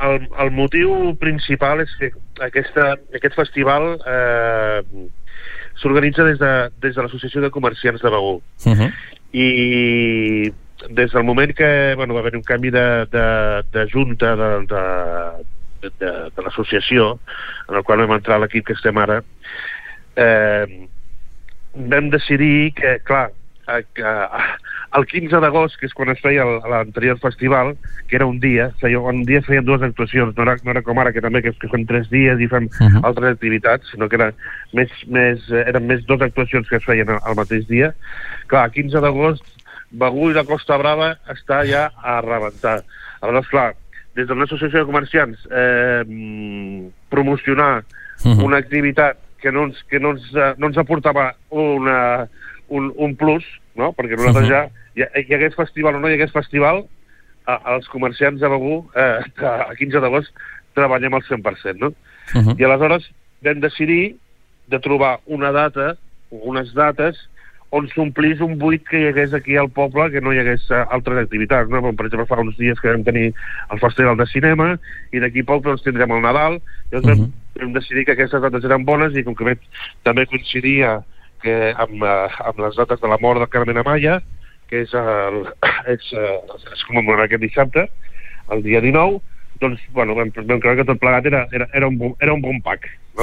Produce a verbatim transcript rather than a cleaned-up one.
el, el motiu principal és que aquesta, aquest festival eh, s'organitza des de, des de l'Associació de Comerciants de Begur. Uh-huh. I des del moment que bueno, va haver un canvi de, de, de junta de, de, de, de l'associació, en el qual vam entrar a l'equip que estem ara, eh, vam decidir que, clar, que el quinze d'agost, que és quan es feia l'anterior festival, que era un dia, feia, un dia feien dues actuacions, no era, no era com ara, que també que, que fan tres dies i fan uh-huh. altres activitats, sinó que era més, més, eren més dues actuacions que es feien al, al mateix dia. Clar, quinze d'agost, Begur i la Costa Brava està ja a rebentar. Aleshores, clar, des de una associació de comerciants, eh, promocionar uh-huh. una activitat que no ens, que no ens, no ens aportava una, un, un plus, no? Perquè nosaltres uh-huh. ja, ja hi hagués festival o no hi hagués festival, a, els comerciants de Begur, eh, a quinze d'agost, treballem al cent per cent, no? Uh-huh. I aleshores vam decidir de trobar una data, unes dates, on s'omplís un buit que hi hagués aquí al poble, que no hi hagués uh, altres activitats, no? Per exemple, fa uns dies que vam tenir el Festival de Cinema, i d'aquí poc doncs tindrem el Nadal. Llavors uh-huh. vam, vam decidir que aquestes dates eren bones, i com que també coincidia que amb, uh, amb les dates de la mort de Carmen Amaya, que és, el, és, uh, es commemorarà aquest dissabte, el dia dinou, doncs, bueno, vam, vam creure que tot plegat era, era, era, un, bon, era un bon pack, no?